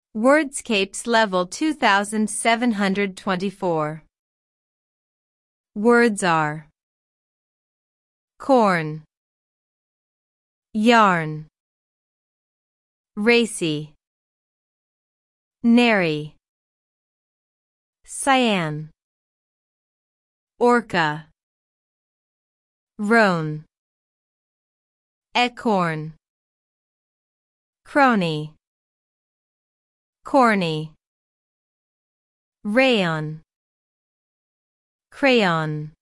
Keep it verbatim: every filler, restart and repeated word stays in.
Wordscapes Level two thousand seven hundred twenty-four. Words are corn, yarn, racy, nary, cyan, orca, roan, acorn, crony, corny, rayon, crayon.